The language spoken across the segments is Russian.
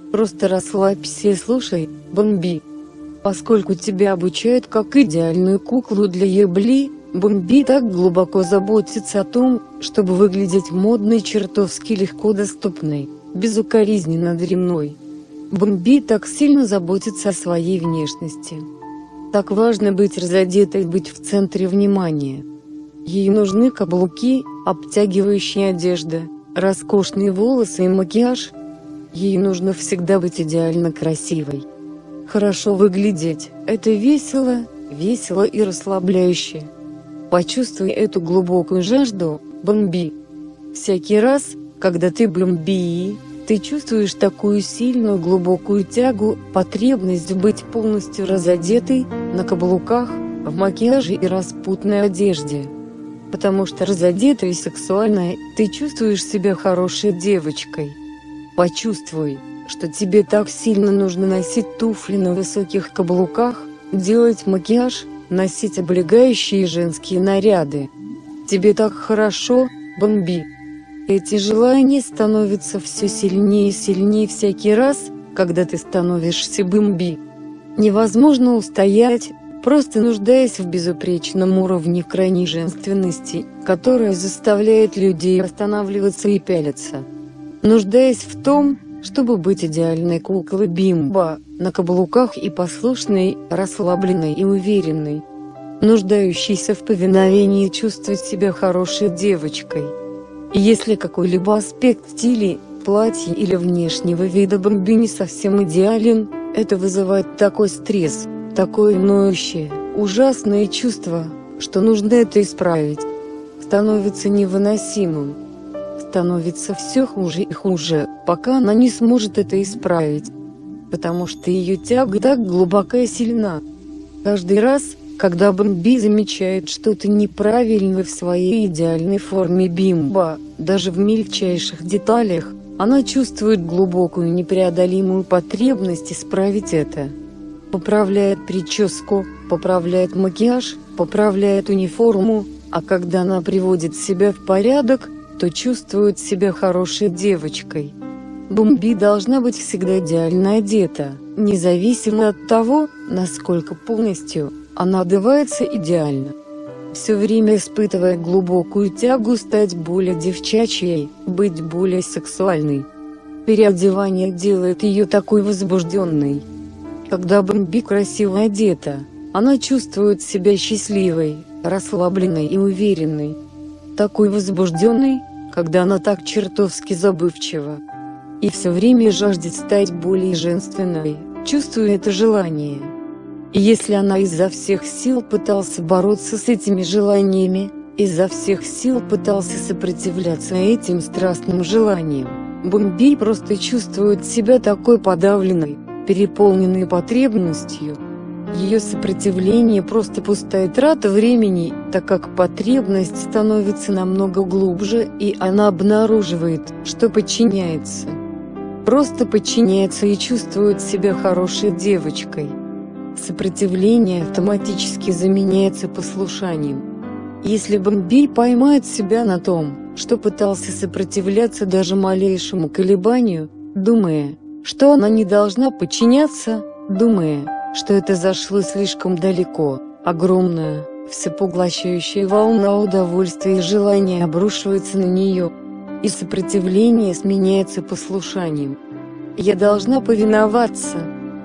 Просто расслабься и слушай, Бомби. Поскольку тебя обучают как идеальную куклу для ебли, Бомби так глубоко заботится о том, чтобы выглядеть модной, чертовски легко доступной, безукоризненно дрянной. Бомби так сильно заботится о своей внешности. Так важно быть разодетой, быть в центре внимания. Ей нужны каблуки, обтягивающая одежда, роскошные волосы и макияж. Ей нужно всегда быть идеально красивой. Хорошо выглядеть – это весело, весело и расслабляюще. Почувствуй эту глубокую жажду, Бомби. Всякий раз, когда ты Бомби, ты чувствуешь такую сильную глубокую тягу, потребность быть полностью разодетой, на каблуках, в макияже и распутной одежде. Потому что разодетая и сексуальная, ты чувствуешь себя хорошей девочкой. Почувствуй, что тебе так сильно нужно носить туфли на высоких каблуках, делать макияж, носить облегающие женские наряды. Тебе так хорошо, Бомби. Эти желания становятся все сильнее и сильнее всякий раз, когда ты становишься Бомби. Невозможно устоять, просто нуждаясь в безупречном уровне крайней женственности, которая заставляет людей останавливаться и пялиться. Нуждаясь в том, чтобы быть идеальной куклой Бимба, на каблуках и послушной, расслабленной и уверенной. Нуждающейся в повиновении чувствовать себя хорошей девочкой. И если какой-либо аспект стиля, платья или внешнего вида Бомби не совсем идеален, это вызывает такой стресс, такое ноющее, ужасное чувство, что нужно это исправить. Становится невыносимым. Становится все хуже и хуже, пока она не сможет это исправить. Потому что ее тяга так глубока и сильна. Каждый раз, когда Бомби замечает что-то неправильное в своей идеальной форме Бимба, даже в мельчайших деталях, она чувствует глубокую непреодолимую потребность исправить это. Поправляет прическу, поправляет макияж, поправляет униформу, а когда она приводит себя в порядок, то чувствует себя хорошей девочкой. Бомби должна быть всегда идеально одета, независимо от того, насколько полностью она одевается идеально. Все время испытывая глубокую тягу стать более девчачьей, быть более сексуальной. Переодевание делает ее такой возбужденной. Когда Бомби красиво одета, она чувствует себя счастливой, расслабленной и уверенной. Такой возбужденной, когда она так чертовски забывчива. И все время жаждет стать более женственной, чувствуя это желание. И если она изо всех сил пытался бороться с этими желаниями, изо всех сил пытался сопротивляться этим страстным желаниям, Бомби просто чувствует себя такой подавленной, переполненной потребностью. Ее сопротивление просто пустая трата времени, так как потребность становится намного глубже, и она обнаруживает, что подчиняется. Просто подчиняется и чувствует себя хорошей девочкой. Сопротивление автоматически заменяется послушанием. Если Бомби поймает себя на том, что пытался сопротивляться даже малейшему колебанию, думая, что она не должна подчиняться, думая, что это зашло слишком далеко, огромная, всепоглощающая волна удовольствия и желания обрушивается на нее, и сопротивление сменяется послушанием. «Я должна повиноваться!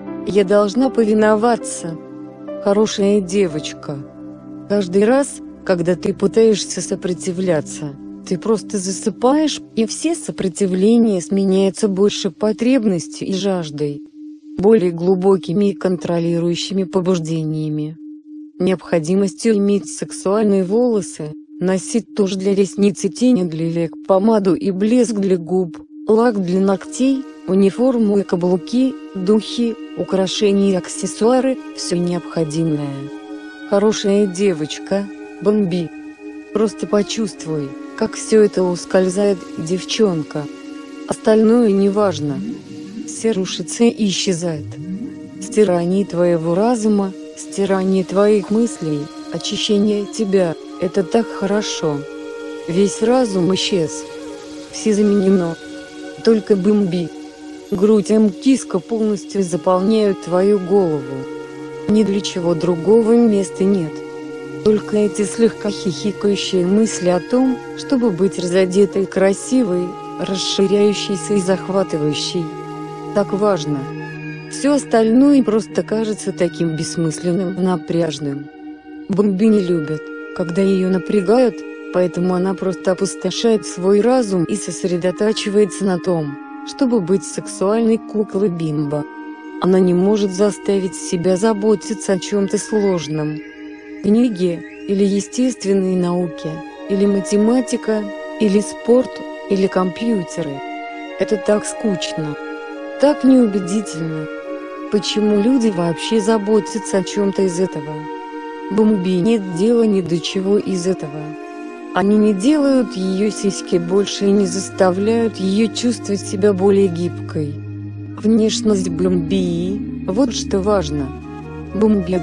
Я должна повиноваться! Хорошая девочка!» Каждый раз, когда ты пытаешься сопротивляться, ты просто засыпаешь, и все сопротивления сменяются больше потребностью и жаждой, более глубокими и контролирующими побуждениями. Необходимостью иметь сексуальные волосы, носить тушь для ресниц и тени для век, помаду и блеск для губ, лак для ногтей, униформу и каблуки, духи, украшения и аксессуары – все необходимое. Хорошая девочка, Бомби. Просто почувствуй, как все это ускользает, девчонка. Остальное неважно. Все рушится и исчезает. Стирание твоего разума, стирание твоих мыслей, очищение тебя – это так хорошо. Весь разум исчез. Все заменено. Только Бомби. Грудь и киска полностью заполняют твою голову. Ни для чего другого места нет. Только эти слегка хихикающие мысли о том, чтобы быть разодетой, красивой, расширяющейся и захватывающей. Так важно. Все остальное просто кажется таким бессмысленным, напряжным. Бомби не любит, когда ее напрягают, поэтому она просто опустошает свой разум и сосредотачивается на том, чтобы быть сексуальной куклой бимба. Она не может заставить себя заботиться о чем-то сложном. Книги, или естественные науки, или математика, или спорт, или компьютеры. Это так скучно, так неубедительно. Почему люди вообще заботятся о чем-то из этого? Бомби нет дела ни до чего из этого. Они не делают ее сиськи больше и не заставляют ее чувствовать себя более гибкой. Внешность Бомби – вот что важно. Бомби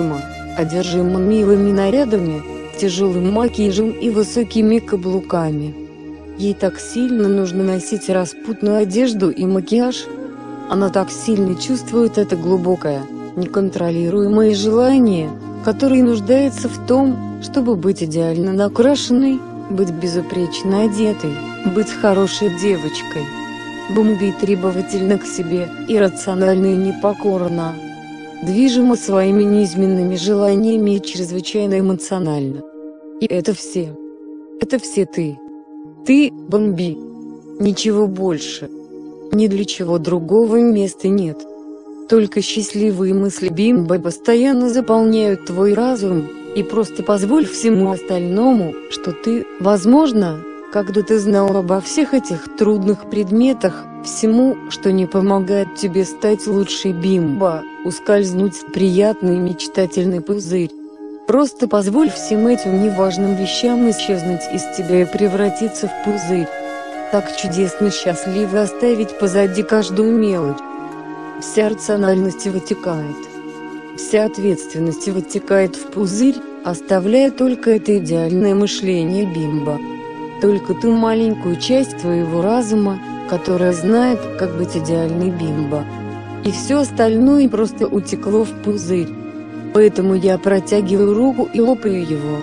одержима милыми нарядами, тяжелым макияжем и высокими каблуками. Ей так сильно нужно носить распутную одежду и макияж. Она так сильно чувствует это глубокое, неконтролируемое желание, которое нуждается в том, чтобы быть идеально накрашенной, быть безупречно одетой, быть хорошей девочкой. Бомби требовательна к себе, иррациональна и непокорна. Движима своими неизменными желаниями и чрезвычайно эмоциональна. И это все. Это все ты. Ты, Бомби. Ничего больше. Ни для чего другого места нет. Только счастливые мысли бимба постоянно заполняют твой разум, и просто позволь всему остальному, что ты, возможно, когда ты знал обо всех этих трудных предметах, всему, что не помогает тебе стать лучшей бимба, ускользнуть в приятный мечтательный пузырь. Просто позволь всем этим неважным вещам исчезнуть из тебя и превратиться в пузырь. Так чудесно счастливо оставить позади каждую мелочь. Вся рациональность вытекает. Вся ответственность вытекает в пузырь, оставляя только это идеальное мышление бимба. Только ту маленькую часть твоего разума, которая знает, как быть идеальной бимба. И все остальное просто утекло в пузырь. Поэтому я протягиваю руку и лопаю его.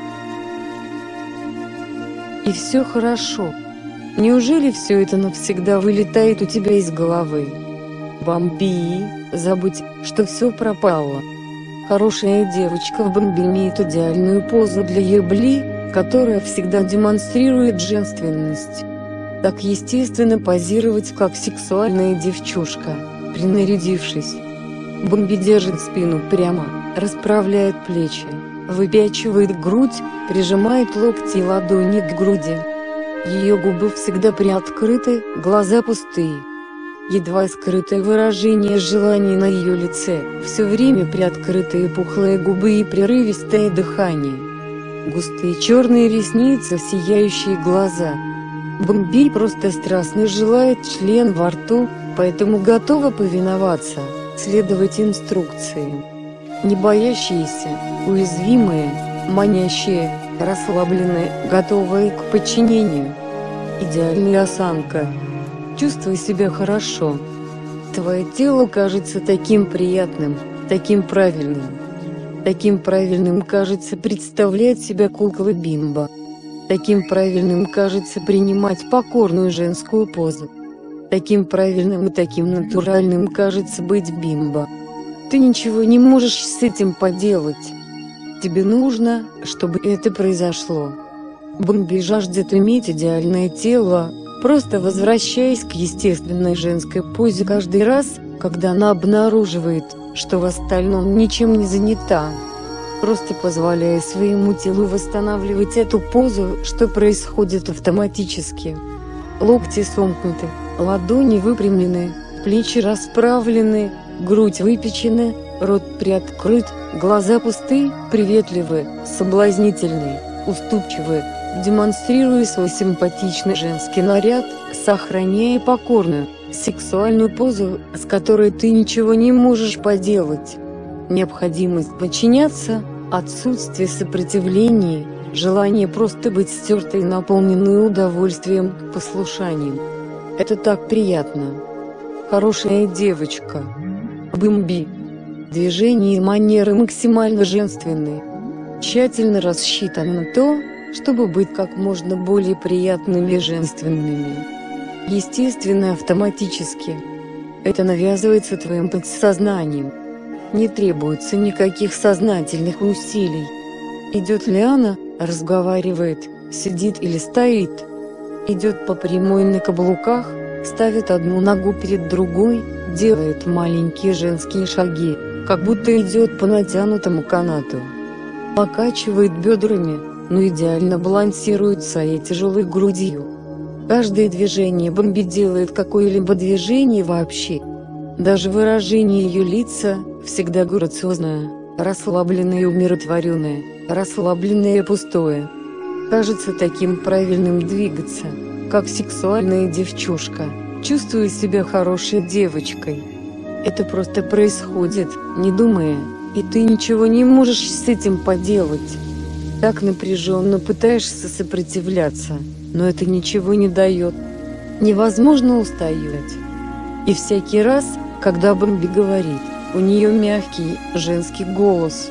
И все хорошо. Неужели все это навсегда вылетает у тебя из головы? Бомби, забудь, что все пропало. Хорошая девочка в Бомби имеет идеальную позу для ебли, которая всегда демонстрирует женственность. Так естественно позировать как сексуальная девчушка, принарядившись. Бомби держит спину прямо, расправляет плечи, выпячивает грудь, прижимает локти и ладони к груди. Ее губы всегда приоткрыты, глаза пустые. Едва скрытое выражение желания на ее лице, все время приоткрытые пухлые губы и прерывистое дыхание. Густые черные ресницы, сияющие глаза. Бомби просто страстно желает член во рту, поэтому готова повиноваться, следовать инструкциям. Не боящиеся, уязвимые, манящие, расслабленные, готовые к подчинению. Идеальная осанка. Чувствуй себя хорошо. Твое тело кажется таким приятным, таким правильным. Таким правильным кажется представлять себя куклой бимба. Таким правильным кажется принимать покорную женскую позу. Таким правильным и таким натуральным кажется быть бимба. Ты ничего не можешь с этим поделать. Тебе нужно, чтобы это произошло. Бомби жаждет иметь идеальное тело, просто возвращаясь к естественной женской позе каждый раз, когда она обнаруживает, что в остальном ничем не занята. Просто позволяя своему телу восстанавливать эту позу, что происходит автоматически. Локти сомкнуты, ладони выпрямлены, плечи расправлены, грудь выпечена, рот приоткрыт, глаза пусты, приветливы, соблазнительны, уступчивы, демонстрируя свой симпатичный женский наряд, сохраняя покорную, сексуальную позу, с которой ты ничего не можешь поделать. Необходимость подчиняться, отсутствие сопротивления, желание просто быть стертой и наполненной удовольствием, послушанием. Это так приятно. Хорошая девочка. Бомби. Движения и манеры максимально женственные. Тщательно рассчитаны на то, чтобы быть как можно более приятными и женственными. Естественно, автоматически. Это навязывается твоим подсознанием. Не требуется никаких сознательных усилий. Идет ли она, разговаривает, сидит или стоит. Идет по прямой на каблуках, ставит одну ногу перед другой, делает маленькие женские шаги, как будто идет по натянутому канату. Покачивает бедрами, но идеально балансирует своей тяжелой грудью. Каждое движение Бомби делает какое-либо движение вообще. Даже выражение ее лица всегда грациозное, расслабленное и умиротворенное, расслабленное и пустое. Кажется таким правильным двигаться, как сексуальная девчушка, чувствуя себя хорошей девочкой. Это просто происходит, не думая, и ты ничего не можешь с этим поделать. Так напряженно пытаешься сопротивляться, но это ничего не дает. Невозможно устоять. И всякий раз, когда Бомби говорит, у нее мягкий, женский голос.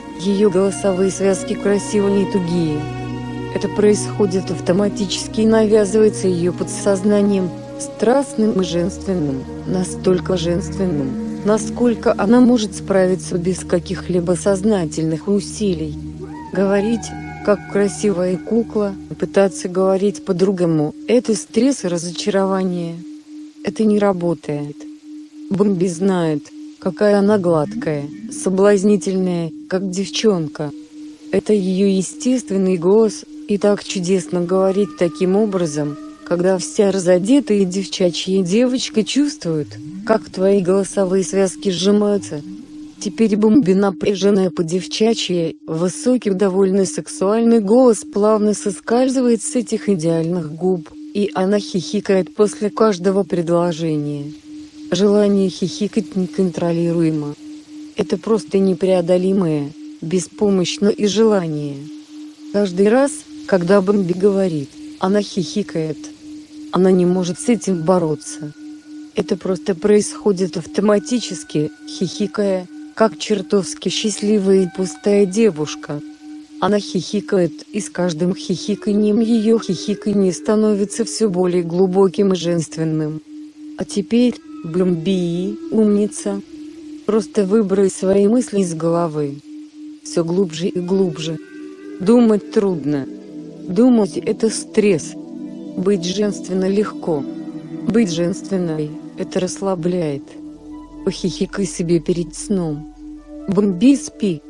Ее голосовые связки красивые и тугие. Это происходит автоматически и навязывается ее подсознанием, страстным и женственным, настолько женственным, насколько она может справиться без каких-либо сознательных усилий. Говорить, как красивая кукла, пытаться говорить по-другому – это стресс и разочарование. Это не работает. Бомби знает, какая она гладкая, соблазнительная, как девчонка. Это ее естественный голос, и так чудесно говорить таким образом, когда вся разодетая девчачья девочка чувствует, как твои голосовые связки сжимаются. Теперь Бомби, напряженная по-девчачьи, высокий, довольно сексуальный голос плавно соскальзывает с этих идеальных губ, и она хихикает после каждого предложения. Желание хихикать неконтролируемо. Это просто непреодолимое, беспомощное и желание. Каждый раз, когда Бомби говорит, она хихикает. Она не может с этим бороться. Это просто происходит автоматически, хихикая, как чертовски счастливая и пустая девушка. Она хихикает, и с каждым хихиканьем ее хихиканье становится все более глубоким и женственным. А теперь, Бомби, умница, просто выбрось свои мысли из головы. Все глубже и глубже. Думать трудно. Думать – это стресс. Быть женственно легко. Быть женственной – это расслабляет. Похихикай себе перед сном. Бомби, спи.